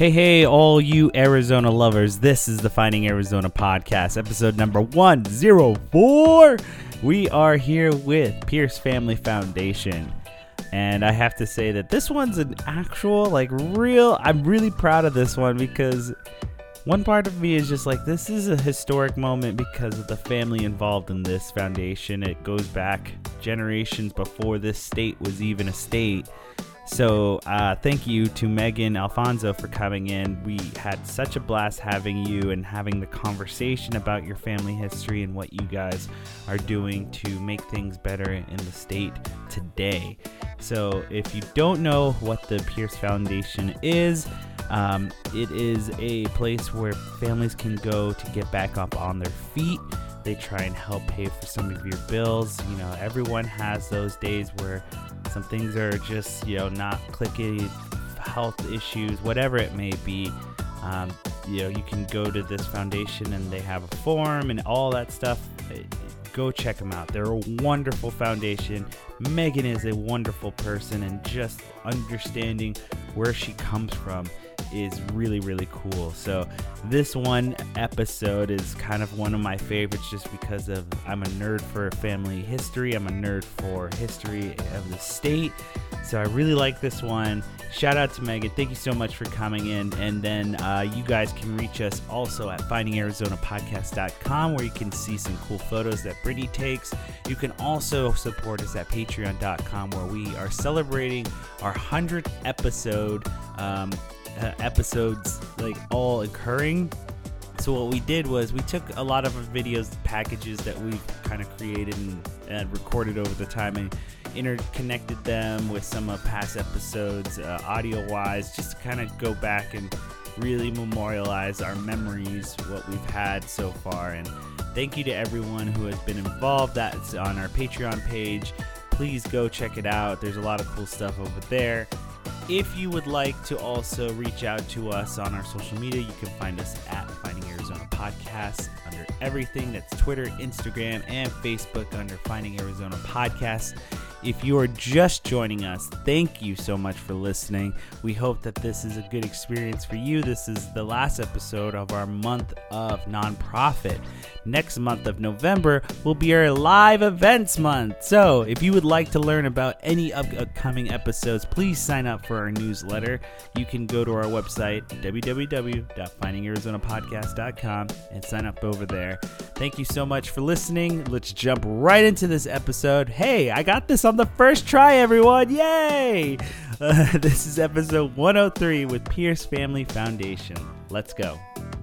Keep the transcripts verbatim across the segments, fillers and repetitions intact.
Hey, hey, all you Arizona lovers. This is the Finding Arizona podcast, episode number one oh four. We are here with Pierce Family Foundation. And I have to say that this one's an actual, like, real, I'm really proud of this one because one part of me is just like, this is a historic moment because of the family involved in this foundation. It goes back generations before this state was even a state. So uh, thank you to Megan Alfonso for coming in. We had such a blast having you and having the conversation about your family history and what you guys are doing to make things better in the state today. So if you don't know what the Pierce Foundation is, um, it is a place where families can go to get back up on their feet. They try and help pay for some of your bills. You know, everyone has those days where some things are just, you know, not clicking, health issues, whatever it may be. Um, you know, you can go to this foundation and they have a form and all that stuff. Go check them out. They're a wonderful foundation. Megan is a wonderful person, and just understanding where she comes from is really, really cool. So this one episode is kind of one of my favorites just because of I'm a nerd for family history. I'm a nerd for history of the state. So I really like this one. Shout out to Megan. Thank you so much for coming in. And then uh, you guys can reach us also at finding arizona podcast dot com, where you can see some cool photos that Brittany takes. You can also support us at patreon dot com, where we are celebrating our hundredth episode. Um, Uh, episodes like all occurring. So what we did was we took a lot of our videos packages that we've kind of created and, and recorded over the time and interconnected them with some of past episodes uh, audio wise, just to kind of go back and really memorialize our memories, what we've had so far. And thank you to everyone who has been involved. That's on our Patreon page. Please go check it out. There's a lot of cool stuff over there. If you would like to also reach out to us on our social media, you can find us at Finding Arizona Podcast under everything. That's Twitter, Instagram, and Facebook under Finding Arizona Podcast. If you are just joining us, thank you so much for listening. We hope that this is a good experience for you. This is the last episode of our month of nonprofit. Next month of November will be our live events month. So if you would like to learn about any up- upcoming episodes, please sign up for our newsletter. You can go to our website, w w w dot finding arizona podcast dot com, and sign up over there. Thank you so much for listening. Let's jump right into this episode. Hey, I got this on the first try, everyone. Yay! Uh, this is episode one oh three with Pierce Family Foundation. Let's go.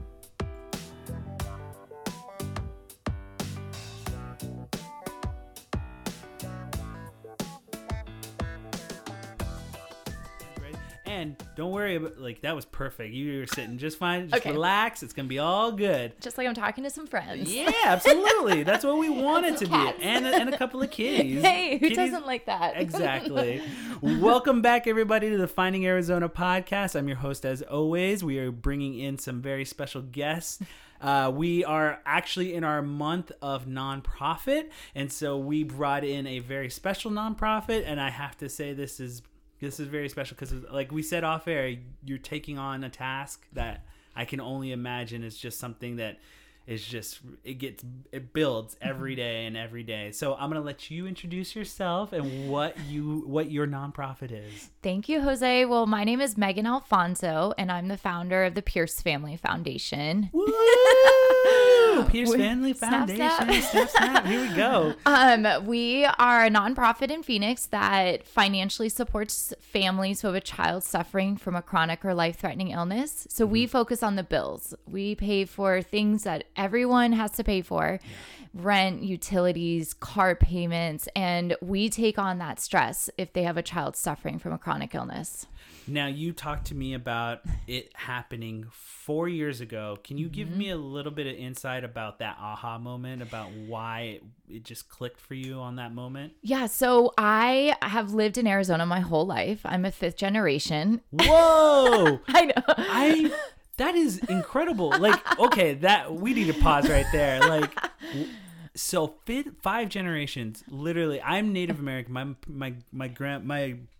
And don't worry about, like, that was perfect. You were sitting just fine. Just okay. Relax. It's going to be all good. Just like I'm talking to some friends. Yeah, absolutely. That's what we want it to cats. be. And, and a couple of kitties. Hey, who kitties, doesn't like that? Exactly. Welcome back, everybody, to the Finding Arizona podcast. I'm your host, as always. We are bringing in some very special guests. Uh, we are actually in our month of nonprofit. And so we brought in a very special nonprofit. And I have to say this is... This is very special because, like we said off air, you're taking on a task that I can only imagine is just something that is just, it gets, it builds every day and every day. So I'm going to let you introduce yourself and what you, what your nonprofit is. Thank you, Jose. Well, my name is Megan Alfonso, and I'm the founder of the Pierce Family Foundation. Woo! Pierce Family Foundation. Snap, snap. Snap, snap. Here we go. Um, we are a nonprofit in Phoenix that financially supports families who have a child suffering from a chronic or life-threatening illness. So mm-hmm. we focus on the bills. We pay for things that everyone has to pay for. Yeah. Rent, utilities, car payments, and we take on that stress if they have a child suffering from a chronic illness. Now, you talked to me about it happening four years ago. Can you give mm-hmm. me a little bit of insight about that aha moment, about why it, it just clicked for you on that moment? Yeah, so I have lived in Arizona my whole life. I'm a fifth generation. Whoa! I know. I... That is incredible. Like, okay, that we need to pause right there. Like, so five generations, literally. I'm Native American. My my my grand my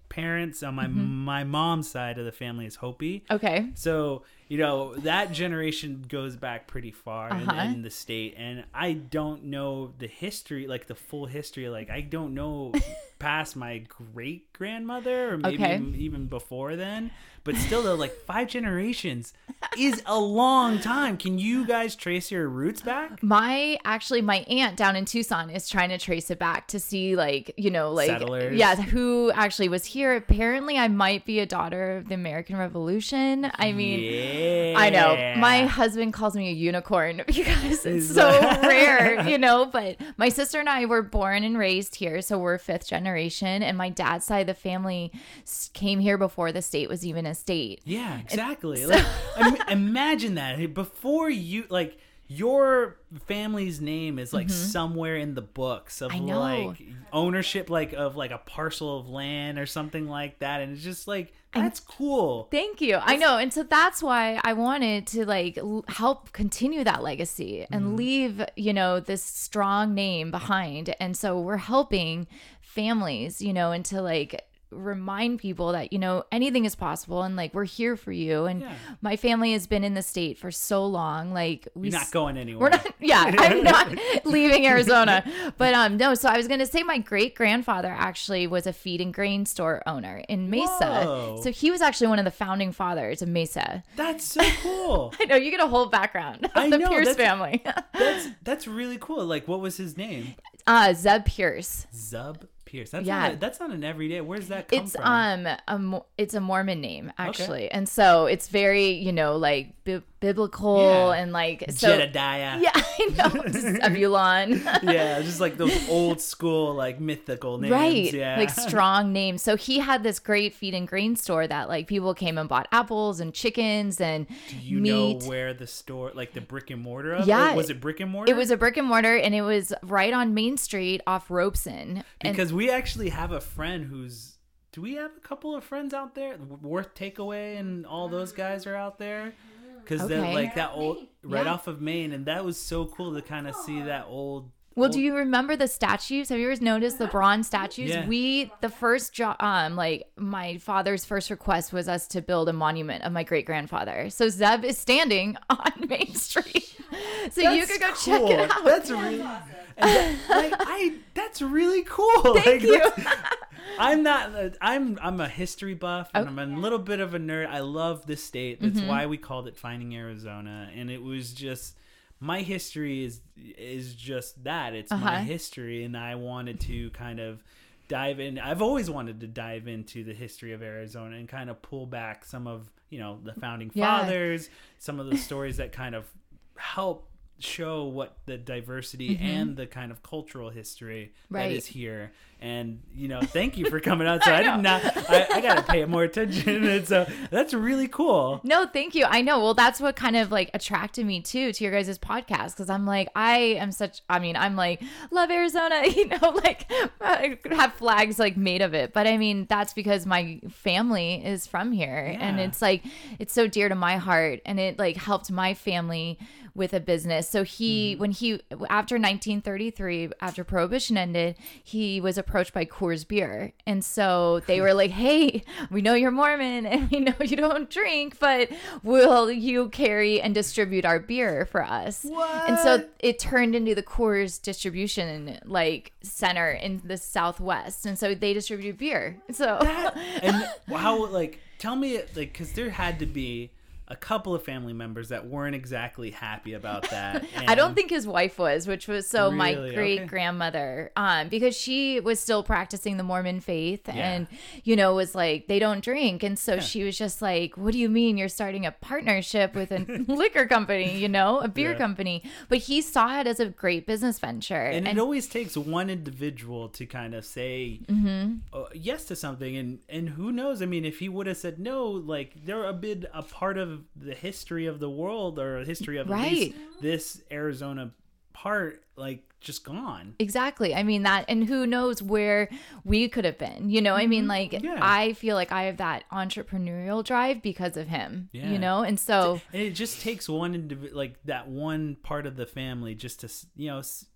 parents on my Mm-hmm. my mom's side of the family is Hopi. Okay. So, you know, that generation goes back pretty far in, Uh-huh. in the state. And I don't know the history, like the full history. Like, I don't know past my great grandmother or maybe Okay. even, even before then. But still, though, like five generations is a long time. Can you guys trace your roots back? My actually my aunt down in Tucson is trying to trace it back to see like, you know, like Settlers. yeah, who actually was here. Apparently I might be a daughter of the American Revolution. I mean, yeah. I know. My husband calls me a unicorn because it's so rare, you know, but my sister and I were born and raised here, so we're fifth generation, and my dad's side of the family s- came here before the state was even a state. Yeah, exactly. Like, im- imagine that before you like your family's name is like somewhere in the books of I know. like ownership, like of like a parcel of land or something like that, and it's just like that's cool. Thank you. I know. And so that's why I wanted to like l- help continue that legacy and leave, you know, this strong name behind. And so we're helping families, you know, and to like remind people that, you know, anything is possible and like we're here for you. And Yeah. my family has been in the state for so long. Like we You're not s- going anywhere. We're not, yeah, I'm not leaving Arizona. But um, no, so I was going to say my great grandfather actually was a feed and grain store owner in Mesa. Whoa. So he was actually one of the founding fathers of Mesa. That's so cool. I know, you get a whole background of I the know, Pierce that's- family. That's that's really cool. Like, what was his name? uh, Zeb Pierce. Zub Pierce. That's Yeah. not a, that's not an everyday. Where's that come It's from? um a Mo- it's a Mormon name actually, and so it's very, you know, like bi- biblical Yeah. and like so. Jedediah. Yeah, I know. Zebulon. Yeah, just like those old school like mythical names. Right, Yeah. like strong names. So he had this great feed and grain store that like people came and bought apples and chickens and Do you meat. know where the store, like the brick and mortar of Yeah. it? Was it brick and mortar? It was a brick and mortar, and it was right on Main Street off Robeson. And Because we actually have a friend who's. Do we have a couple of friends out there? Worth Takeaway and all those guys are out there. Because Okay. they're like that old, right Yeah. off of Maine, and that was so cool to kind of see that old. Well, old- do you remember the statues? Have you ever noticed the bronze statues? Yeah. We, the first job, um, like my father's first request was us to build a monument of my great grandfather. So Zeb is standing on Main Street, so you That's could go check cool. it out. That's really, and that, like, I. That's really cool. Thank like, you. that's- I'm not. I'm. I'm a history buff, and Oh. I'm a little bit of a nerd. I love this state. That's Mm-hmm. why we called it Finding Arizona, and it was just my history is is just that. It's my Uh-huh. history, and I wanted to kind of dive in. I've always wanted to dive into the history of Arizona and kind of pull back some of, you know, the founding Yeah. fathers, some of the stories that kind of help show what the diversity and the kind of cultural history Mm-hmm. Right. that is here. And, you know, thank you for coming out. So I, I did not, I, I got to pay more attention. And so that's really cool. No, thank you. I know. Well, that's what kind of like attracted me too to your guys' podcast, because I'm like, I am such, I mean, I'm like, love Arizona, you know, like I have flags like made of it. But I mean, that's because my family is from here, and Yeah. it's like, it's so dear to my heart, and it like helped my family with a business. So he, Mm-hmm. when he, after nineteen thirty-three, after Prohibition ended, he was approached by Coors Beer. And so they were like, hey, we know you're Mormon and we know you don't drink, but will you carry and distribute our beer for us? What? And so it turned into the Coors distribution like center in the Southwest. And so they distributed beer. So That, and how, like, tell me, like, because there had to be a couple of family members that weren't exactly happy about that. I don't And- think his wife was, which was so my Really? great Okay. grandmother, um, because she was still practicing the Mormon faith, Yeah. and you know was like they don't drink, and so she was just like, "What do you mean you're starting a partnership with a liquor company? You know, a beer Yeah. company?" But he saw it as a great business venture, And, it always takes one individual to kind of say Mm-hmm. uh, yes to something, and and who knows? I mean, if he would have said no, like they're a bit a part of the history of the world, or a history of at least Right. this Arizona part, like just gone. Exactly. I mean that, and who knows where we could have been, you know? I mean, like, Mm-hmm. Yeah. I feel like I have that entrepreneurial drive because of him, Yeah. you know? And so, And it just takes one individual, like that one part of the family, just to s- you know s-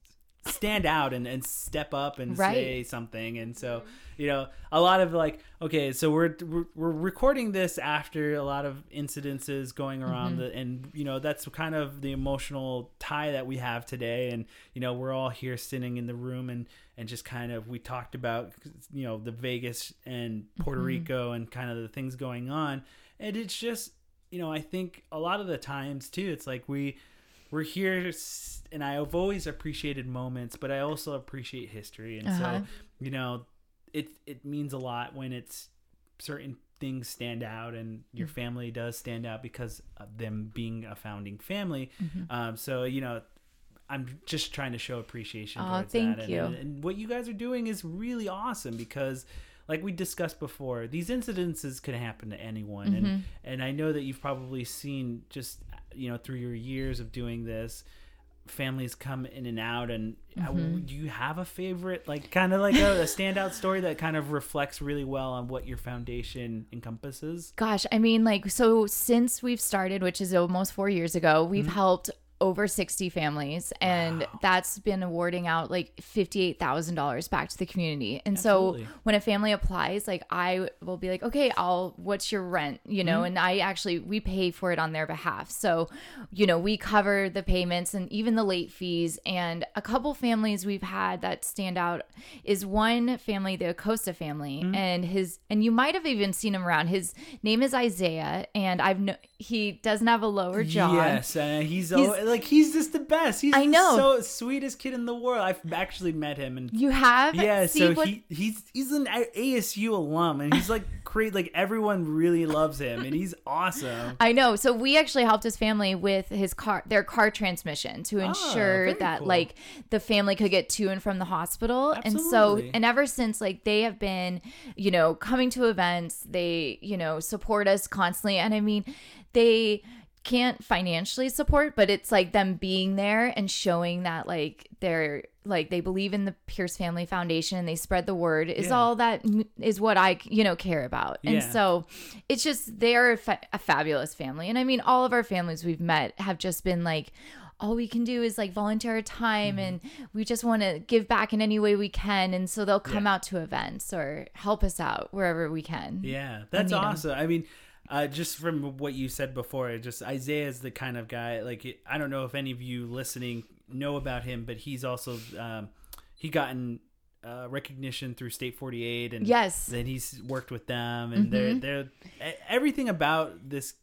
stand out and, and step up and Right. say something. And so, you know, a lot of like, okay, so we're we're, we're recording this after a lot of incidences going around, Mm-hmm. the, and you know, that's kind of the emotional tie that we have today. And you know, we're all here sitting in the room and and just kind of, we talked about, you know, the Vegas and Puerto Mm-hmm. Rico and kind of the things going on, and it's just, you know, I think a lot of the times too, it's like we we're here, and I've always appreciated moments, but I also appreciate history. And Uh-huh. so, you know, it it means a lot when it's certain things stand out, and your family does stand out because of them being a founding family. Mm-hmm. Um, so, you know, I'm just trying to show appreciation Oh, towards thank that. you. And, and what you guys are doing is really awesome because, like we discussed before, these incidences could happen to anyone. Mm-hmm. And, and I know that you've probably seen just, you know, through your years of doing this, families come in and out. And Mm-hmm. uh, do you have a favorite, like kind of like a, a standout story that kind of reflects really well on what your foundation encompasses? Gosh, I mean, like, so since we've started, which is almost four years ago, we've Mm-hmm. helped over sixty families, and Wow. that's been awarding out like fifty-eight thousand dollars back to the community. And Absolutely. so when a family applies, like I will be like, okay, I'll, what's your rent? You know, Mm-hmm. and I actually, we pay for it on their behalf. So, you know, we cover the payments and even the late fees. And a couple families we've had that stand out is one family, the Acosta family, Mm-hmm. and his, and you might have even seen him around. His name is Isaiah, and I've no, he doesn't have a lower jaw. Yes, and he's, He's- oh, like he's just the best. He's I know. so sweetest kid in the world. I've actually met him, and You have? yeah, See so what- he he's he's an A S U alum, and he's like great. Like everyone really loves him, and he's awesome. I know. So we actually helped his family with his car, their car transmission, to ensure very that cool. like the family could get to and from the hospital. And so, Absolutely. and ever since, like they have been, you know, coming to events, they, you know, support us constantly. And I mean, they can't financially support, but it's like them being there and showing that like they're like they believe in the Pierce Family Foundation and they spread the word is Yeah. all that m- is what I, you know, care about. And Yeah. so it's just they're a, fa- a fabulous family. And I mean, all of our families we've met have just been like, all we can do is like volunteer our time, Mm-hmm. and we just want to give back in any way we can. And so they'll come Yeah. out to events or help us out wherever we can. Yeah, that's need him. awesome. I mean, uh, just from what you said before, it just Isaiah's the kind of guy. Like it, I don't know if any of you listening know about him, but he's also um, he gotten uh, recognition through State forty-eight, and Yes. then he's worked with them, and they're they're e- everything about this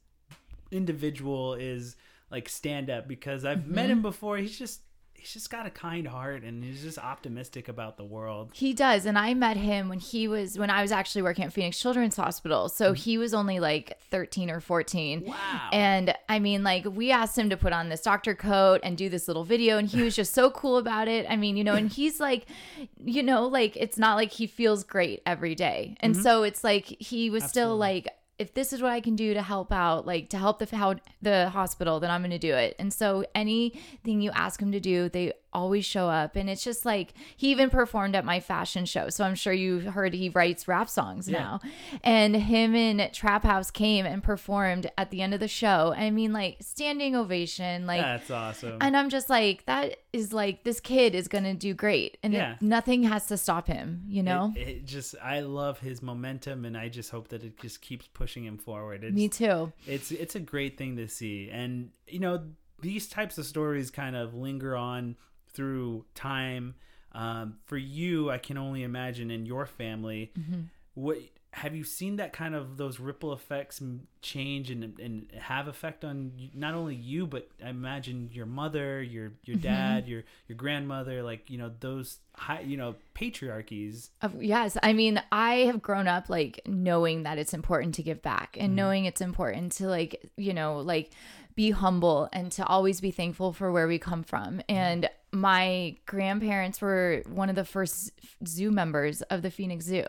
individual is like stand up because I've met him before. He's just he's just got a kind heart, and he's just optimistic about the world. He does. And I met him when he was, when I was actually working at Phoenix Children's Hospital. So he was only like thirteen or fourteen. Wow. And I mean, like, we asked him to put on this doctor coat and do this little video, and he was just so cool about it. I mean, you know, and he's like, you know, like, it's not like he feels great every day. And so it's like, he was still Absolutely. like, if this is what I can do to help out, like to help the how the hospital, then I'm going to do it. And so anything you ask him to do, they always show up. And it's just like, he even performed at my fashion show. So I'm sure you've heard he writes rap songs Yeah. now. And him and Trap House came and performed at the end of the show. I mean, like, standing ovation, like, That's awesome. and I'm just like, that is like, this kid is going to do great. And Yeah. it, nothing has to stop him, you know? It, it just I love his momentum, and I just hope that it just keeps pushing him forward. It's, Me too. It's it's a great thing to see, and you know these types of stories kind of linger on through time. Um, for you, I can only imagine in your family, Mm-hmm. what have you seen that kind of those ripple effects m- change and and have effect on you- not only you, but I imagine your mother, your your Mm-hmm. dad, your your grandmother, like you know those high you know patriarchies. Of, yes. I mean, I have grown up like knowing that it's important to give back and knowing it's important to like, you know, like be humble and to always be thankful for where we come from. And my grandparents were one of the first zoo members of the Phoenix Zoo.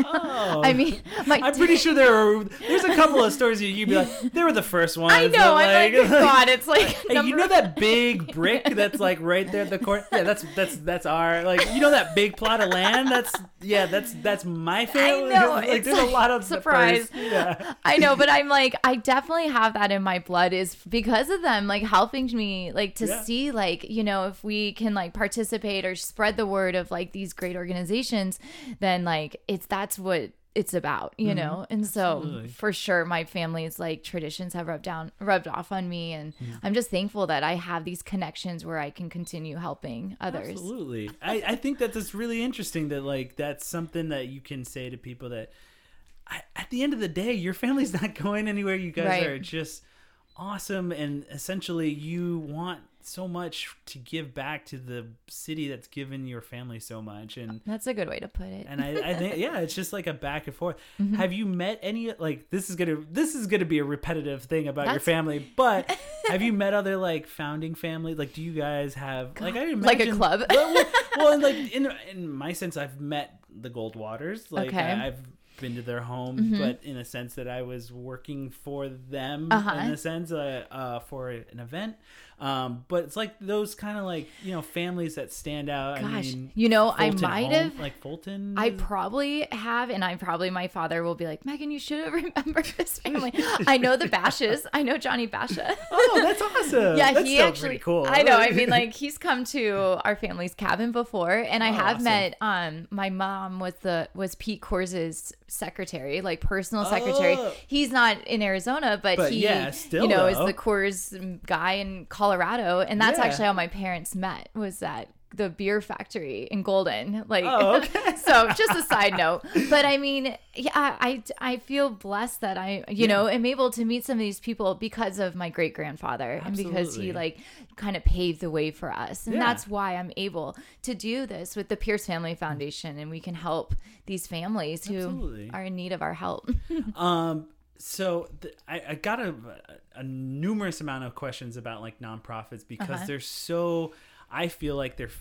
Oh, I mean, my I'm pretty sure there are. There's a couple of stories you'd be like, they were the first ones. I know. I'm like, God, it's like Hey, number you know that big brick that's like right there at the corner? Yeah, that's that's that's our like. You know that big plot of land? That's yeah, that's that's my family. know, Like, it's there's a like, lot of the surprise. first- Yeah. I know, but I'm like, I definitely have that in my blood is because of them, like helping me, like to Yeah. see, like, you know, if we we can like participate or spread the word of like these great organizations, then like it's that's what it's about, you mm-hmm. know? And so Absolutely. For sure, my family's like traditions have rubbed down, rubbed off on me. And mm. I'm just thankful that I have these connections where I can continue helping others. Absolutely. I, I think that that's really interesting that like, that's something that you can say to people that I, at the end of the day, your family's not going anywhere. You guys right. are just awesome. And essentially you want so much to give back to the city that's given your family so much. And that's a good way to put it. And I, I think, yeah, it's just like a back and forth. Mm-hmm. Have you met any, like, this is going to, this is going to be a repetitive thing about that's... your family, but have you met other like founding family? Like, do you guys have God, like, I imagine, like a club? well, well, well, and like in, in my sense, I've met the Goldwaters. Like okay. I, I've been to their home, mm-hmm. but in a sense that I was working for them uh-huh. in a sense uh, uh, for an event. Um, but it's like those kind of like, you know, families that stand out. Gosh, I mean, you know, Fulton I might home, have like Fulton. I probably have. And I probably, my father will be like, Megan, you should have remembered this family. I know the Bashes. I know Johnny Basha. Oh, that's awesome. Yeah, that's he still actually, pretty cool. I know. I mean, like he's come to our family's cabin before, and I oh, have awesome. met, um, my mom was the, was Pete Cors's secretary, like personal secretary. Oh. He's not in Arizona, but, but he, yeah, still, you know, though. is the Coors guy in Colorado. And that's yeah. actually how my parents met, was at the beer factory in Golden. Like, oh, okay. So just a side note, but I mean, yeah, I, I feel blessed that I, you yeah. know, am able to meet some of these people because of my great grandfather and because he like kind of paved the way for us. And yeah. that's why I'm able to do this with the Pierce Family Foundation, and we can help these families who Absolutely. Are in need of our help. um, So th- I, I got a, a numerous amount of questions about like nonprofits because uh-huh. they're so, I feel like they're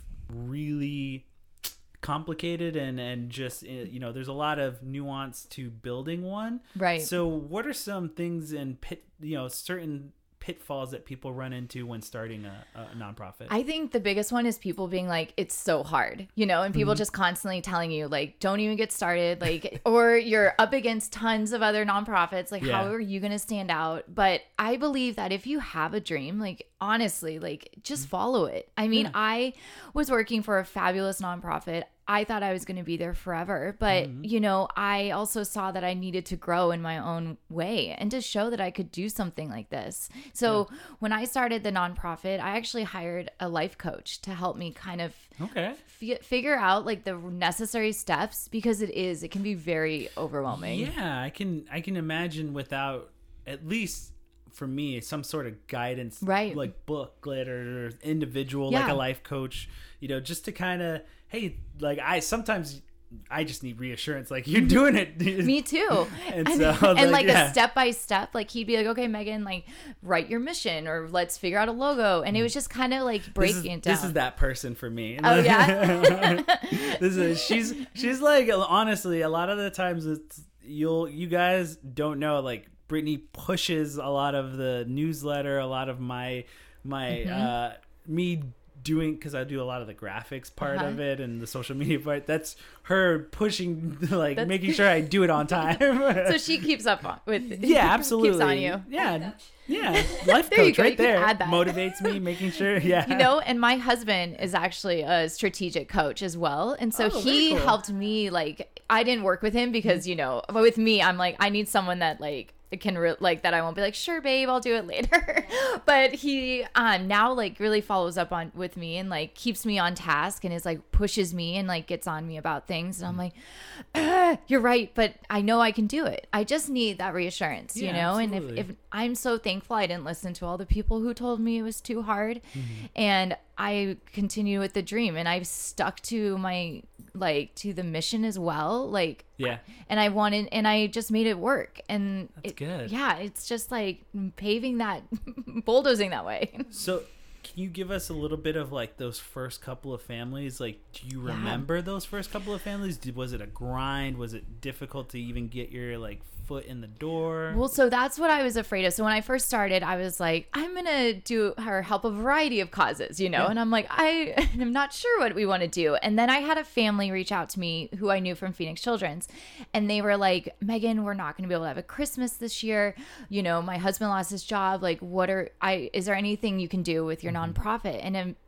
really complicated and, and just, you know, there's a lot of nuance to building one. Right. So what are some things in pit, you know, certain pitfalls that people run into when starting a, a nonprofit? I think the biggest one is people being like, it's so hard, you know, and people mm-hmm. just constantly telling you like, don't even get started, like, or you're up against tons of other nonprofits. Like, yeah. how are you going to stand out? But I believe that if you have a dream, like, honestly, like, just follow it. I mean, yeah. I was working for a fabulous nonprofit. I thought I was going to be there forever. But, mm-hmm. you know, I also saw that I needed to grow in my own way and to show that I could do something like this. So yeah. when I started the nonprofit, I actually hired a life coach to help me kind of okay. f- figure out like the necessary steps, because it is, it can be very overwhelming. Yeah, I can, I can imagine without at least for me, some sort of guidance, right? Like booklet or individual, yeah. like a life coach, you know, just to kind of, hey, like I sometimes I just need reassurance, like you're doing it. Me too. and, and so, and like, like yeah. a step by step, like he'd be like, okay, Megan, like write your mission or let's figure out a logo. And it was just kind of like breaking this is, it down. This is that person for me. Oh yeah. This is she's she's like, honestly, a lot of the times it's you'll you guys don't know, like Brittany pushes a lot of the newsletter, a lot of my my mm-hmm. uh me doing, because I do a lot of the graphics part uh-huh. of it and the social media part. That's her pushing, like that's making sure I do it on time. So she keeps up on, with yeah, absolutely. Keeps on you. Yeah, yeah. Life there coach go, right there add that. Motivates me, making sure. Yeah, you know. And my husband is actually a strategic coach as well, and so oh, he cool. helped me. Like I didn't work with him because you know, but with me, I'm like I need someone that like. It can re- like that I won't be like, sure babe, I'll do it later. But he um now like really follows up on with me and like keeps me on task and is like pushes me and like gets on me about things, and I'm like, ah, you're right, but I know I can do it. I just need that reassurance, yeah, you know. absolutely. And if, if I'm so thankful I didn't listen to all the people who told me it was too hard, mm-hmm. and I continue with the dream, and I've stuck to my like to the mission as well, like yeah, and I wanted and I just made it work. And that's it, good. Yeah, it's just like paving that bulldozing that way. So can you give us a little bit of like those first couple of families? Like, do you remember yeah. those first couple of families? Did, was it a grind? Was it difficult to even get your like foot in the door? Well, so that's what I was afraid of. So when I first started, I was like, I'm going to do or help a variety of causes, you know? Yeah. And I'm like, I am not sure what we want to do. And then I had a family reach out to me who I knew from Phoenix Children's. And they were like, Megan, we're not going to be able to have a Christmas this year. You know, my husband lost his job. Like, what are, I, is there anything you can do with your mm-hmm. nonprofit? And um,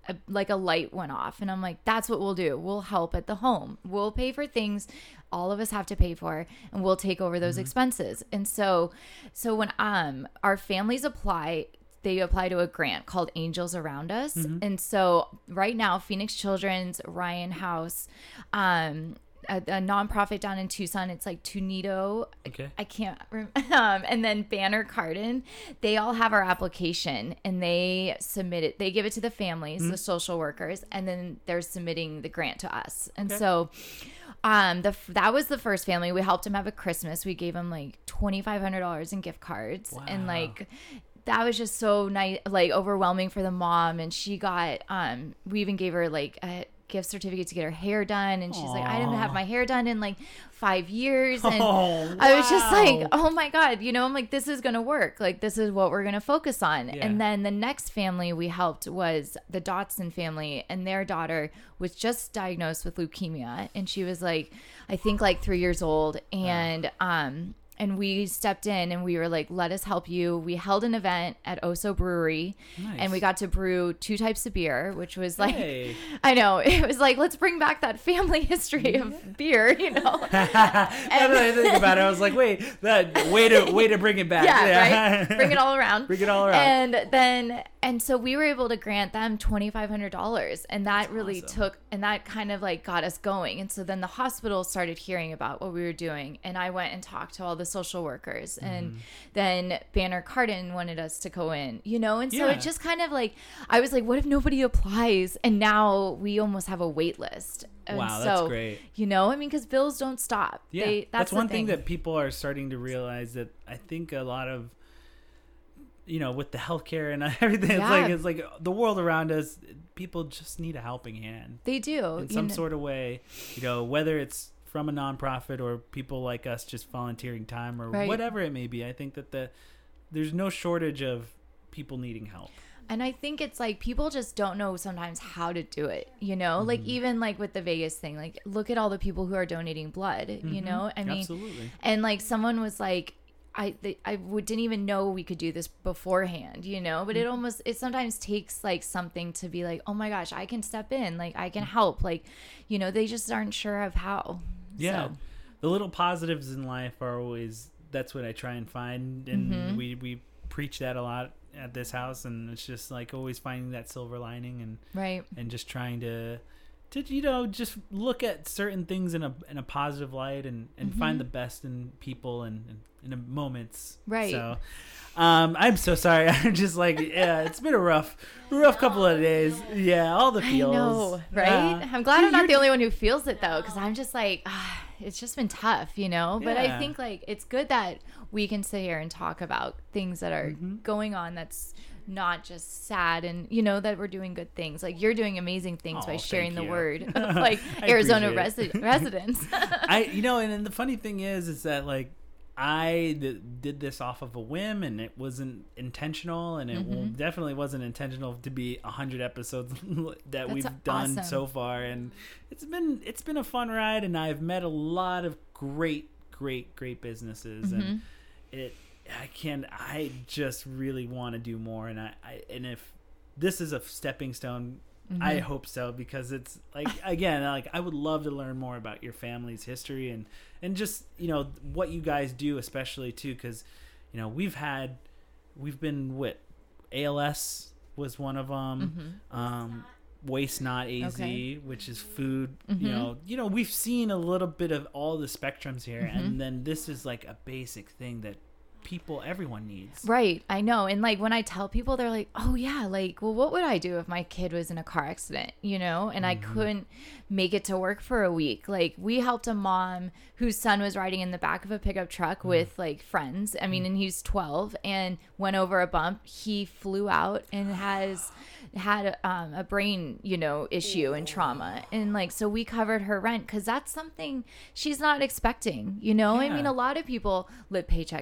a, like a light went off, and I'm like, that's what we'll do. We'll help at the home. We'll pay for things all of us have to pay for, and we'll take over those mm-hmm. expenses. And so, so when um our families apply, they apply to a grant called Angels Around Us. Mm-hmm. And so right now, Phoenix Children's, Ryan House, um, a, a nonprofit down in Tucson, it's like Tunito. Okay. I can't remember. Um, and then Banner Cardin, they all have our application, and they submit it. They give it to the families, mm-hmm. the social workers, and then they're submitting the grant to us. And okay. so um, the that was the first family. We helped them have a Christmas. We gave them like twenty-five hundred dollars in gift cards. Wow. And like, that was just so nice, like overwhelming for the mom. And she got, um, we even gave her like a gift certificate to get her hair done. And she's Aww. like, I didn't have my hair done in like five years. And oh, wow. I was just like, oh my God, you know, I'm like, this is going to work. Like, this is what we're going to focus on. Yeah. And then the next family we helped was the Dotson family, and their daughter was just diagnosed with leukemia. And she was like, I think like three years old. And, um, And we stepped in and we were like, let us help you. We held an event at Oso Brewery. Nice. And we got to brew two types of beer, which was like, hey. I know, it was like, let's bring back that family history of yeah. beer, you know? Now that I think about it, I was like, wait, that way to way to bring it back. Yeah, yeah. right? Bring it all around. Bring it all around. And then, and so we were able to grant them twenty-five hundred dollars. And that That's really awesome. took, and that kind of like got us going. And so then the hospital started hearing about what we were doing. And I went and talked to all the social workers, and mm. then Banner Cardin wanted us to go in, you know? And so yeah. it just kind of like, I was like, what if nobody applies? And now we almost have a wait list. And wow, so, that's great. You know, I mean, because bills don't stop. Yeah, they, that's, that's one thing. thing that people are starting to realize, that I think a lot of, you know, with the healthcare and everything, yeah. it's like it's like the world around us, people just need a helping hand. They do. In some know. sort of way, you know, whether it's from a nonprofit or people like us just volunteering time or right. whatever it may be. I think that the there's no shortage of people needing help. And I think it's like people just don't know sometimes how to do it, you know, mm-hmm. like even like with the Vegas thing, like look at all the people who are donating blood, mm-hmm. you know, I mean, absolutely. And like someone was like, I they, I w- didn't even know we could do this beforehand, you know, but mm-hmm. it almost, it sometimes takes like something to be like, oh my gosh, I can step in, like I can help, like, you know, they just aren't sure of how. Yeah. So. The little positives in life are always, that's what I try and find. And mm-hmm. we, we preach that a lot at this house. And it's just like always finding that silver lining, and, right. and just trying to, to, you know, just look at certain things in a, in a positive light, and, and mm-hmm. find the best in people and, and in a moments. Right. So, um, I'm so sorry. I'm just like, yeah, it's been a rough, rough couple of days. Yeah. All the feels. I know, right? Uh, I'm glad I'm not the only one who feels it though. Cause I'm just like, ah, it's just been tough, you know, but yeah. I think like, it's good that we can sit here and talk about things that are mm-hmm. going on. That's not just sad, and you know that we're doing good things. Like you're doing amazing things oh, by sharing the word of like Arizona resi- residents. I, you know, and, and the funny thing is, is that like, I th- did this off of a whim, and it wasn't intentional, and it mm-hmm. will, definitely wasn't intentional to be a hundred episodes that That's we've done awesome. so far. And it's been, it's been a fun ride, and I've met a lot of great, great, great businesses, mm-hmm. and it, I can, I just really want to do more. And I, I, and if this is a stepping stone, mm-hmm. I hope so, because it's like, again, like I would love to learn more about your family's history, and, and just, you know, what you guys do, especially too. Cause you know, we've had, we've been what, A L S was one of them. Mm-hmm. Um, Waste Not A Z, okay. which is food, mm-hmm. you know, you know, we've seen a little bit of all the spectrums here. Mm-hmm. And then this is like a basic thing that people, everyone needs. Right. I know. And like when I tell people, they're like, oh yeah, like, well, what would I do if my kid was in a car accident, you know, and mm-hmm. I couldn't make it to work for a week? Like we helped a mom whose son was riding in the back of a pickup truck mm-hmm. with like friends. I mean, mm-hmm. and he's twelve, and went over a bump. He flew out and has had um, a brain, you know, issue and trauma. And like, so we covered her rent, because that's something she's not expecting, you know? Yeah. I mean, a lot of people live paycheck to paycheck.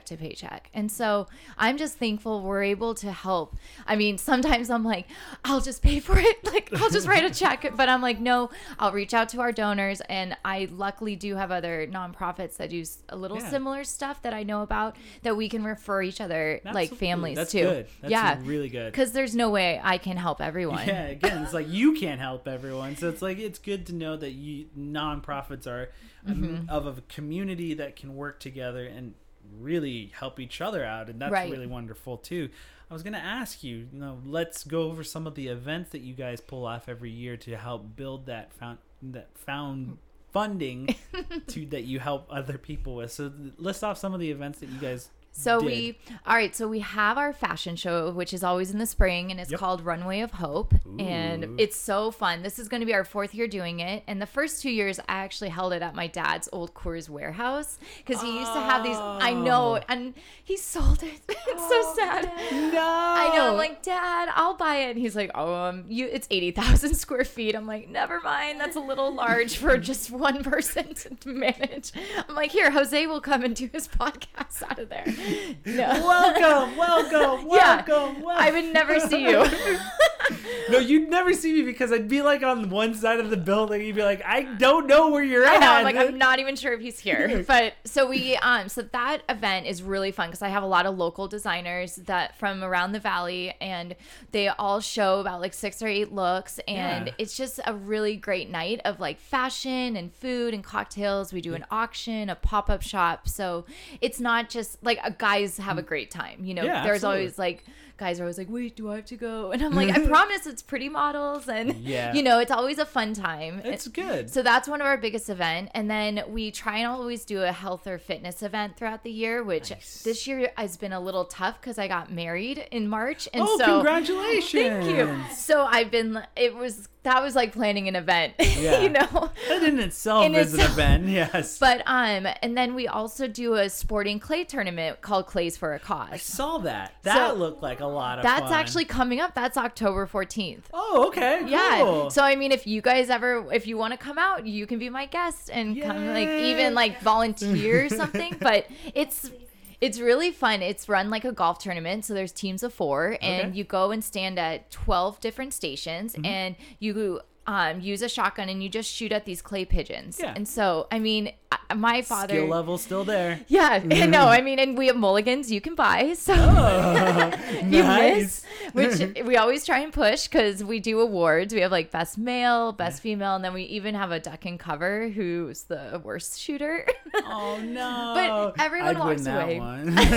paycheck. And so I'm just thankful we're able to help. I mean, sometimes I'm like, I'll just pay for it. Like, I'll just write a check. But I'm like, no, I'll reach out to our donors. And I luckily do have other nonprofits that do a little Yeah. similar stuff that I know about that we can refer each other, like Absolutely. families That's too. good. That's yeah. really good. Because there's no way I can help everyone. Yeah, again, it's like you can't help everyone. So it's like it's good to know that you nonprofits are um, of a community that can work together and really help each other out, and that's Right. really wonderful too. I was going to ask you, you know, let's go over some of the events that you guys pull off every year to help build that found that found funding to that you help other people with. So list off some of the events that you guys So did. we, all right, so we have our fashion show, which is always in the spring, and it's Yep. called Runway of Hope. Ooh. And it's so fun. This is going to be our fourth year doing it. And the first two years, I actually held it at my dad's old Coors warehouse because he used to have these. I know, Oh. and he sold it. It's so sad. No, I know. I'm like, Dad, I'll buy it. And he's like, oh, um, you, it's eighty thousand square feet. I'm like, never mind. That's a little large for just one person to manage. I'm like, here, Jose will come and do his podcast out of there. No. welcome, welcome, Yeah. welcome, welcome. I would never see you. No, you'd never see me because I'd be like on one side of the building. You'd be like, I don't know where you're I at. know. I'm like, I'm not even sure if he's here. But so we, um, so that event is really fun because I have a lot of local designers that from around the valley, and they all show about like six or eight looks, and Yeah. it's just a really great night of like fashion and food and cocktails. We do an auction, a pop up shop, so it's not just like uh, guys have a great time. You know, Yeah, there's absolutely. always like. Guys are always like, wait, do I have to go? And I'm like, I promise it's pretty models. And, Yeah. you know, it's always a fun time. It's good. So that's one of our biggest events. And then we try and always do a health or fitness event throughout the year, which Nice. this year has been a little tough because I got married in March. And oh, so congratulations! thank you. So I've been, it was, that was like planning an event, Yeah. you know? That in itself In is itself. an event, yes. But, um, and then we also do a sporting clay tournament called Clays for a I Cause. saw that. That So, looked like a lot of That's fun. actually coming up. That's October fourteenth. Oh, okay. Yeah. Cool. So I mean, if you guys ever, if you want to come out, you can be my guest and come, like Yay. even like volunteer or something. But it's it's really fun. It's run like a golf tournament, so there's teams of four, and Okay. you go and stand at twelve different stations, Mm-hmm. and you um, use a shotgun and you just shoot at these clay pigeons. Yeah. And so I mean, I- my father. Skill level still there. Yeah, no, I mean, and we have mulligans you can buy, so Oh, you nice. miss, which we always try and push because we do awards. We have like best male, best female, and then we even have a duck and cover who's the worst shooter. Oh no! But everyone I'd walks win that away.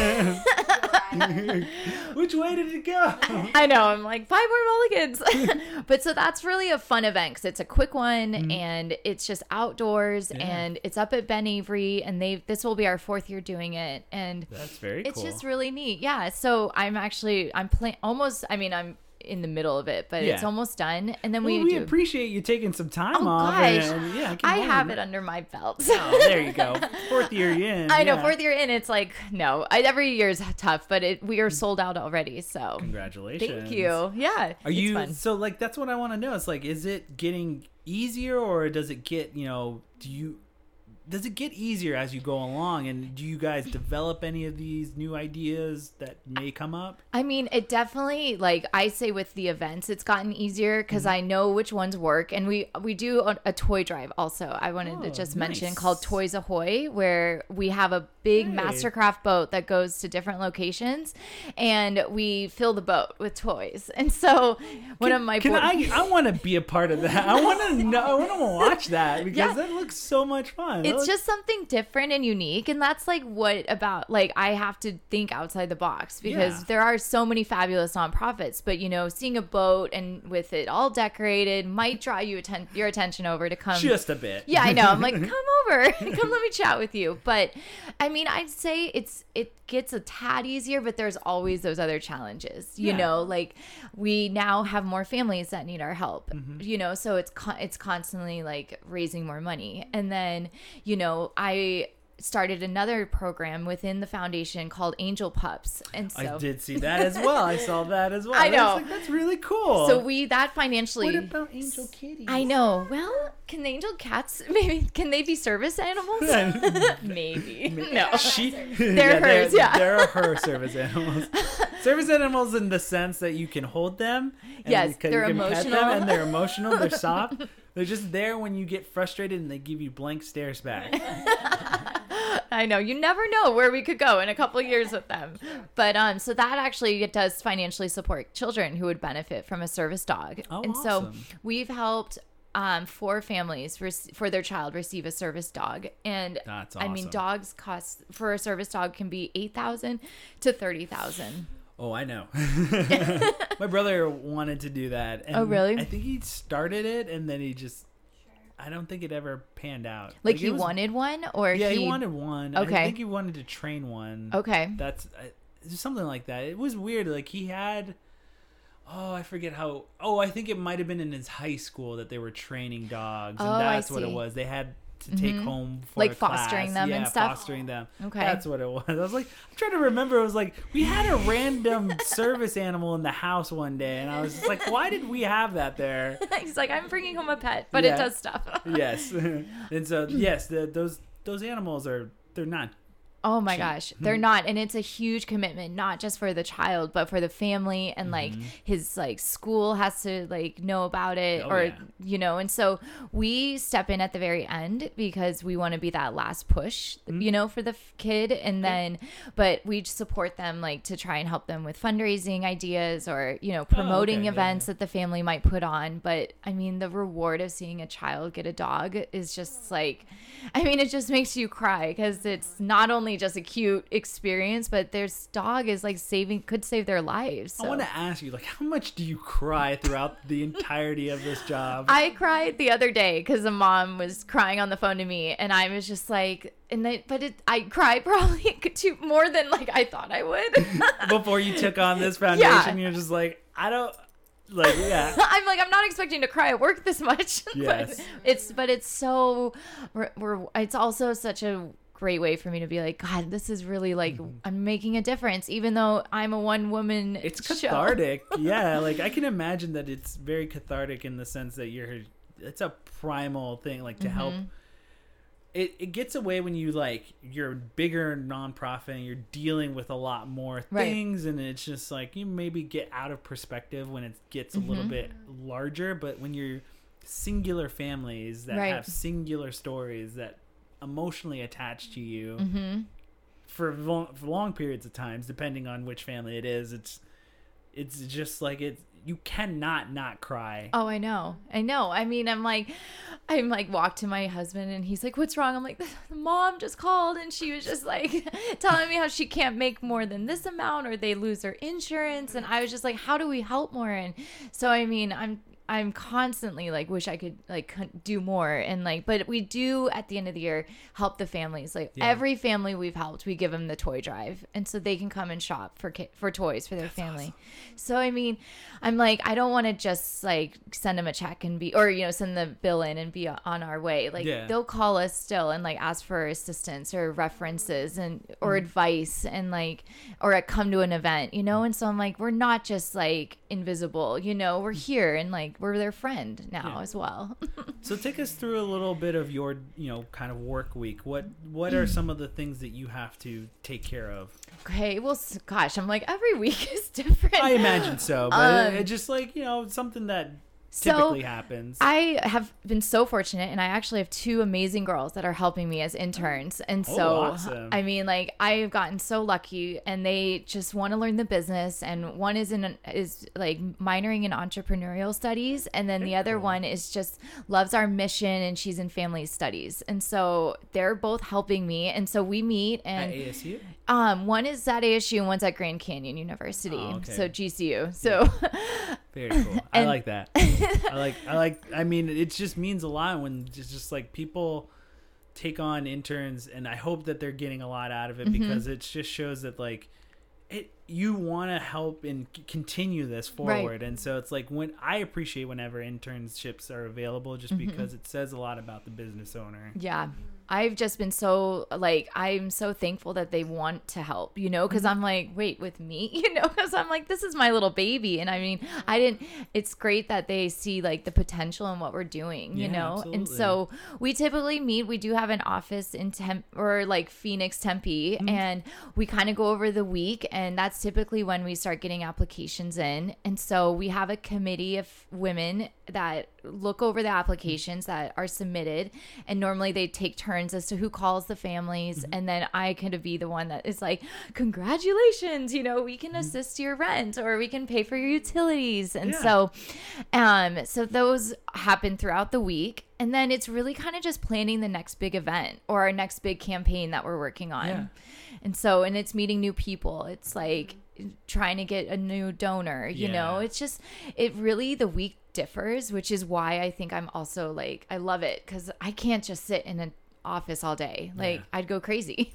one. Which way did it go? I know, I'm like, five more mulligans. But so that's really a fun event because it's a quick one and it's just outdoors Mm-hmm. Yeah. and it's up at Ben Avery, and they this will be our fourth year doing it, and That's very it's cool. just really neat. Yeah. So I'm actually I'm playing almost. I mean, I'm in the middle of it, but it's Yeah. almost done. And then Well, we, we do. appreciate you taking some time Oh off. gosh, and, yeah, I can have hold it under my belt. Oh, there you go. Fourth year in. I know, yeah. fourth year in, it's like no. I, every year's tough, but it we are sold out already. So Congratulations. thank you. Yeah, Are it's you fun. so like that's what I want to know. It's like, is it getting easier or does it get, you know, do you does it get easier as you go along, and do you guys develop any of these new ideas that may come up? I mean, it definitely, like I say with the events, it's gotten easier because I know which ones work. And we we do a, a toy drive also. I wanted Oh, to just mention nice. called Toys Ahoy, where we have a big Hey. Mastercraft boat that goes to different locations, and we fill the boat with toys. And so one Can, of my can board- I I want to be a part of that. I want to know. I want to watch that because Yeah. that looks so much fun. That it's looks- just something different and unique, and that's like what about like I have to think outside the box because Yeah. there are so many fabulous nonprofits, but you know, seeing a boat and with it all decorated might draw you atten- your attention over to come just a bit. yeah, I know. I'm like, come over, come let me chat with you. But I mean, I'd say it's it gets a tad easier, but there's always those other challenges. You Yeah. know, like we now have more families that need our help. Mm-hmm. You know, so it's con- it's constantly like raising more money, and then you know, I started another program within the foundation called Angel Pups. And so I did see that as well. I saw that as well. I know. I was like, that's really cool. So we, that financially. What about angel kitties? I know. Well, can the angel cats, maybe, can they be service animals? Maybe. No. She, They're yeah, hers, yeah. They're her service animals. Service animals in the sense that you can hold them. And Yes, you can, they're you can pet emotional. them and they're emotional. They're soft. They're just there when you get frustrated and they give you blank stares back. I know. You never know where we could go in a couple of years with them. But um, so that actually it does financially support children who would benefit from a service dog. Oh, and awesome. so we've helped um, four families rec- for their child receive a service dog. And That's I mean, awesome. dogs cost for a service dog can be eight thousand to thirty thousand. Oh, I know. My brother wanted to do that. And Oh, really? I think he started it and then he just, I don't think it ever panned out. Like, it he was- wanted one, or Yeah, he, he wanted one. Okay. I think he wanted to train one. Okay. That's I, something like that. It was weird. Like he had, oh, I forget how. Oh, I think it might have been in his high school that they were training dogs, and Oh, I that's what it see. was. They had to take Mhm. home for Like a fostering class. them yeah, and stuff? fostering them. Okay. That's what it was. I was like, I'm trying to remember. It was like we had a random service animal in the house one day, and I was just like, why did we have that there? He's like, I'm bringing home a pet, but Yeah. it does stuff. Yes, and so yes, the, those those animals are they're not. Oh my cheap. gosh, they're not, and it's a huge commitment, not just for the child, but for the family, and like his like school has to like know about it, Oh, or yeah. you know. And so we step in at the very end because we want to be that last push, you know, for the f- kid, and then, but we support them like to try and help them with fundraising ideas or you know promoting okay, yeah, events yeah. that the family might put on. But I mean, the reward of seeing a child get a dog is just like, I mean, it just makes you cry because it's not only just a cute experience, but their dog is like saving could save their lives. I So. want to ask you, like, how much do you cry throughout the entirety of this job? I cried the other day because a mom was crying on the phone to me, and I was just like, and I, but it, I cried probably too, more than like I thought I would. Before you took on this foundation, Yeah. you're just like, I don't, like, yeah. I'm like, I'm not expecting to cry at work this much. Yes. But it's, but it's so, we're, we're, it's also such a great way for me to be like, God, this is really like, I'm making a difference, even though I'm a one woman. It's show. cathartic. Yeah, like, I can imagine that it's very cathartic in the sense that you're, it's a primal thing, like, to Mm-hmm. help. It, it gets away when you like you're a bigger nonprofit and you're dealing with a lot more Right. things, and it's just like you maybe get out of perspective when it gets a little Mm-hmm. bit larger. But when you're singular families that Right. have singular stories that emotionally attach to you Mm-hmm. for, long, for long periods of times, depending on which family it is, it's it's just like it. You cannot not cry. Oh, I know. I know. I mean, I'm like, I'm like, walk to my husband and he's like, what's wrong? I'm like, the mom just called and she was just like telling me how she can't make more than this amount or they lose their insurance. And I was just like, how do we help more? And so, I mean, I'm, I'm constantly like, wish I could like do more. And like, but we do at the end of the year help the families. Like Yeah. every family we've helped, we give them the toy drive. And so they can come and shop for ki- for toys for their That's family. awesome. So, I mean, I'm like, I don't want to just like send them a check and be, or, you know, send the bill in and be on our way. Like Yeah. they'll call us still and like ask for assistance or references and, or Mm. advice and like, or uh, come to an event, you know? And so I'm like, we're not just like invisible, you know, we're here and like, we're their friend now Yeah. as well. So take us through a little bit of your, you know, kind of work week. What what are some of the things that you have to take care of? Okay. Well, s- gosh, I'm like, every week is different. I imagine so, but Um, it, it just like, you know, something that So, typically happens. I have been so fortunate, and I actually have two amazing girls that are helping me as interns. And Oh, so, awesome. I mean, like I've gotten so lucky, and they just want to learn the business. And one is in is like minoring in entrepreneurial studies, and then the Very other cool. one is just loves our mission, and she's in family studies. And so they're both helping me, and so we meet At and. A S U? Um, one is at A S U and one's at Grand Canyon University, Oh, okay. so G C U. So, Very cool. I And- like that. I like, I like, I mean, it just means a lot when just, just like people take on interns, and I hope that they're getting a lot out of it Mm-hmm. because it just shows that like it, you want to help and c- continue this Right. forward. And so it's like when I appreciate whenever internships are available just Mm-hmm. because it says a lot about the business owner. yeah, I've just been so like, I'm so thankful that they want to help, you know, because I'm like, wait, with me, you know, because I'm like, this is my little baby. And I mean, I didn't, it's great that they see like the potential in what we're doing, you Yeah, know? absolutely. And so we typically meet, we do have an office in Temp or like Phoenix, Tempe, Mm-hmm. and we kind of go over the week. And that's typically when we start getting applications in. And so we have a committee of women that look over the applications that are submitted, and normally they take turns as to who calls the families, Mm-hmm. and then I could be the one that is like, congratulations, you know, we can assist your rent or we can pay for your utilities. And Yeah. so um so those happen throughout the week, and then it's really kind of just planning the next big event or our next big campaign that we're working on. Yeah. And so, and it's meeting new people, it's like trying to get a new donor, you Yeah. know, it's just, it really, the week differs, which is why I think I'm also like, I love it, because I can't just sit in an office all day. Like Yeah. I'd go crazy.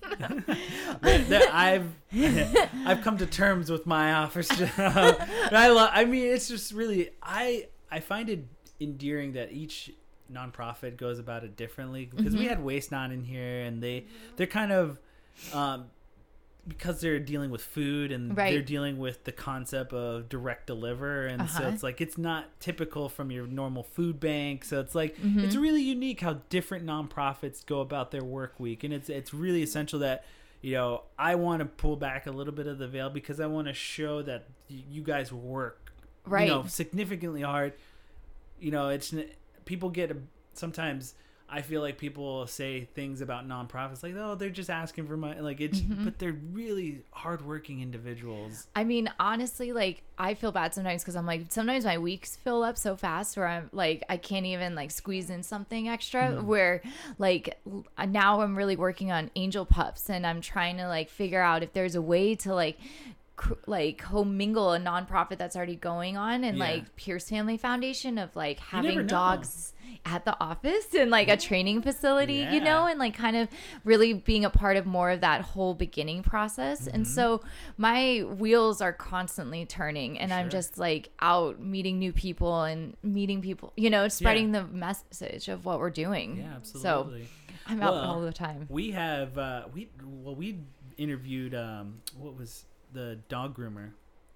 that, that I've I've come to terms with my office job. And I love. I mean, it's just really I I find it endearing that each nonprofit goes about it differently, because we had Waste Not in here, and they they're kind of um, because they're dealing with food, and Right. they're dealing with the concept of direct deliver, and so Uh-huh. it's like it's not typical from your normal food bank. So it's like Mm-hmm. it's really unique how different nonprofits go about their work week, and it's it's really essential that, you know, I want to pull back a little bit of the veil, because I want to show that y- you guys work, Right. you know, significantly hard. You know, it's n- people get a, sometimes I feel like people say things about nonprofits like, oh, they're just asking for money, like it's, Mm-hmm. but they're really hardworking individuals. I mean, honestly, like I feel bad sometimes, because I'm like, sometimes my weeks fill up so fast where I'm like, I can't even like squeeze in something extra, Mm-hmm. where like l- now I'm really working on Angel Pups, and I'm trying to like figure out if there's a way to like cr- like commingle a nonprofit that's already going on, and Yeah. like Pierce Family Foundation, of like never having know. dogs at the office and like a training facility, Yeah. you know, and like kind of really being a part of more of that whole beginning process. Mm-hmm. And so my wheels are constantly turning, and I'm Sure. just like out meeting new people and meeting people, you know, spreading the message of what we're doing. Yeah, So absolutely. I'm out Well, all the time. We have uh, we well we interviewed um, what was the dog groomer,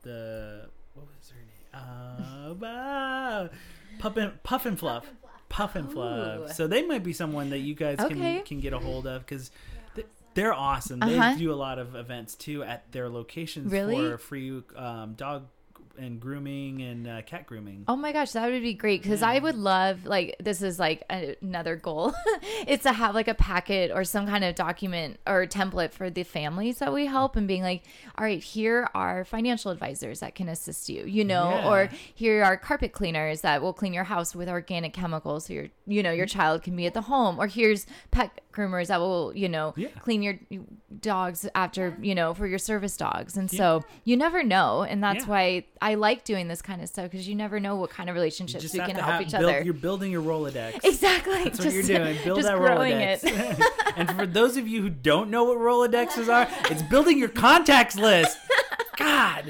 the what was her name? Uh, uh, Puff and Puff and Fluff. Puff and Fluff. Ooh. So they might be someone that you guys can Okay. can get a hold of, because they're awesome. They Uh-huh. do a lot of events too at their locations Really? for free um, dog and grooming and uh, cat grooming. Oh my gosh, that would be great, because Yeah. I would love, like, this is like a, another goal. It's to have like a packet or some kind of document or template for the families that we help, and being like, all right, here are financial advisors that can assist you, you know, Yeah. or here are carpet cleaners that will clean your house with organic chemicals, so your, you know, your child can be at the home, or here's pet groomers that will, you know, Yeah. clean your dogs after, you know, for your service dogs. And so you never know. And that's Yeah. why I like doing this kind of stuff, because you never know what kind of You relationships just we have can to help have- each build- other. You're building your Rolodex. Exactly. That's what just, you're doing. Build just that growing Rolodex. it. And for those of you who don't know what Rolodexes are, it's building your contacts list. God,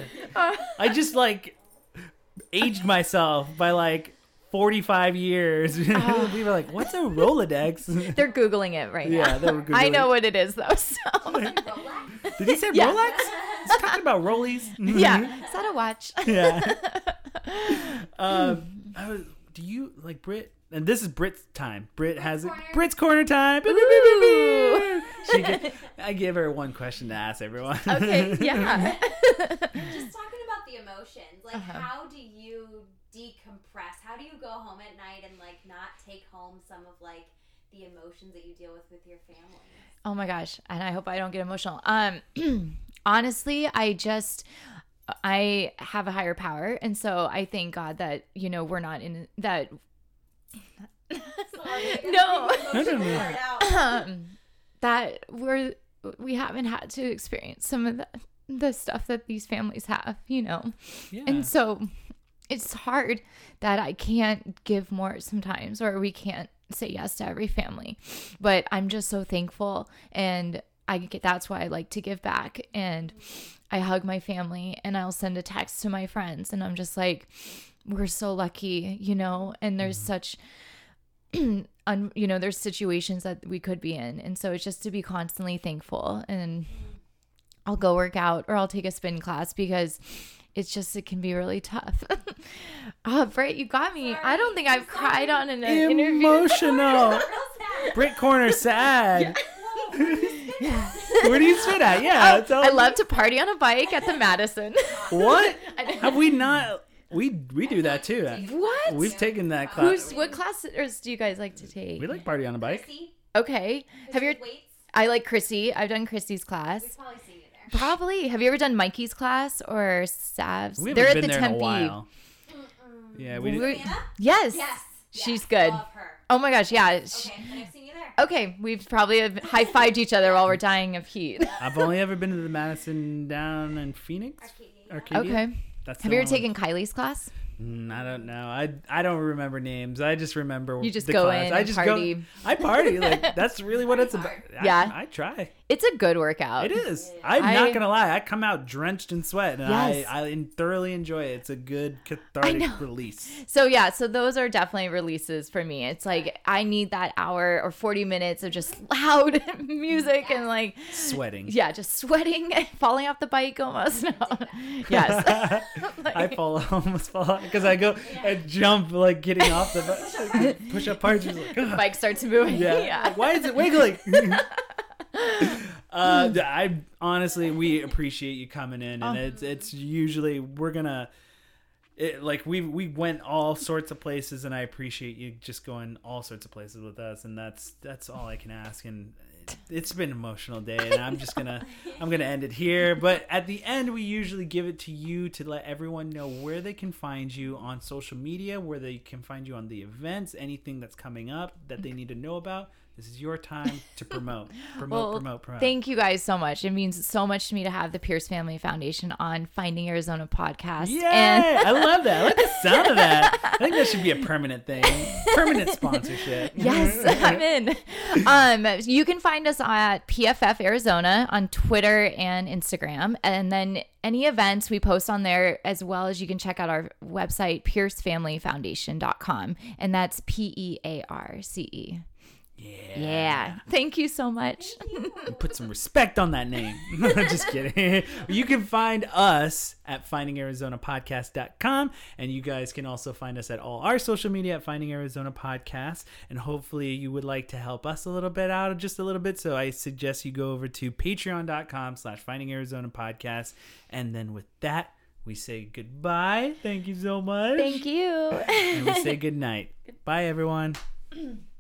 I just like aged myself by like forty-five years. Ah. People are like, "What's a Rolodex?" They're Googling it right Yeah, now. they were I Googling know it. what it is, though. So, Did he say Yeah. Rolex? He's talking about Rollies. yeah. Is that a watch? Yeah. Um, I was, do you like Brit? And this is Brit's time. Brit has it. Corner. Brit's corner time. Beep, beep, beep, beep, beep. She get, I give her one question to ask everyone. Okay. Yeah. Just talking about the emotions, like Uh-huh. how do you decompress? How do you go home at night and like not take home some of like the emotions that you deal with with your family? Oh my gosh. And I hope I don't get emotional. Um, honestly, I just, I have a higher power. And so I thank God that, you know, we're not in that. Sorry, No. No, no, no. Part out. um, that we're we haven't had to experience some of the the stuff that these families have, you know. Yeah. And so it's hard that I can't give more sometimes, or we can't say yes to every family. But I'm just so thankful, and I get that's why I like to give back. And I hug my family, and I'll send a text to my friends, and I'm just like, we're so lucky, you know. And there's such un, you know, there's situations that we could be in. And so it's just to be constantly thankful. And I'll go work out or I'll take a spin class because it's just, it can be really tough. Oh, Britt, you got me. Sorry. I don't think I've Sorry. cried on an interview. Emotional. Real sad. Britt Corner sad. Yeah. Where do you sit at? Yeah. Oh, tell I me. love to party on a bike at the Madison. What? I know. Have we not? We we do that too. What? We've taken that class. Who's, what classes do you guys like to take? We like party on a bike. Chrissy, Okay. Have you? weights? I like Chrissy. I've done Chrissy's We've class. probably seen you there. Probably. Have you ever done Mikey's class or Sav's? We haven't They're been at the there Tempe. in a while. Yeah, we. We're- Did, Anna? Yes. Yes. She's yes. good. Love her. Oh my gosh, yeah. Sh- Okay, then I've seen you there. Okay, we've probably high fived each other while we're dying of heat. I've only ever been to the Madison down in Phoenix. Arcadia. Arcadia. Okay. That's Have the you ever only taken Kylie's class? one. Mm, I don't know. I I don't remember names. I just remember You just the go class. in I and just party. go. I party. Like that's really what it's about. I, Yeah. I try. It's a good workout. It is. I'm I- not gonna lie. I come out drenched in sweat, and Yes. I I in- thoroughly enjoy it. It's a good cathartic know. release. So yeah, so those are definitely releases for me. It's like I need that hour or forty minutes of just loud music and like Sweating. yeah, just sweating, falling off the bike almost. No. Yes. I fall almost fall because I go and jump like getting off the bike. Push up parts. Just like, The bike starts moving. yeah. Yeah. Like, why is it wiggling? uh, I honestly, we appreciate you coming in, and Oh. it's it's usually we're gonna. It, like we we went all sorts of places, and I appreciate you just going all sorts of places with us, and that's that's all I can ask. And it's been an emotional day, and I'm just gonna I'm gonna end it here. But at the end, we usually give it to you to let everyone know where they can find you on social media, where they can find you on the events, anything that's coming up that they need to know about. This is your time to promote, promote, Well, promote, promote. thank you guys so much. It means so much to me to have the Pierce Family Foundation on Finding Arizona podcast. Yeah, And I love that. I like the sound of that. I think that should be a permanent thing. Permanent sponsorship. yes, I'm in. Um, you can find us at P F F Arizona on Twitter and Instagram. And then any events we post on there, as well as you can check out our website, pierce family foundation dot com. And that's P E A R C E. Yeah. Yeah. Thank you so much. Put some respect on that name. Just kidding. You can find us at finding arizona podcast dot com, and you guys can also find us at all our social media at Finding Arizona Podcast. And hopefully you would like to help us a little bit out, just a little bit. So I suggest you go over to patreon dot com slash Finding Arizona Podcast. And then with that, we say goodbye. Thank you so much. Thank you. And we say good night. Bye, everyone.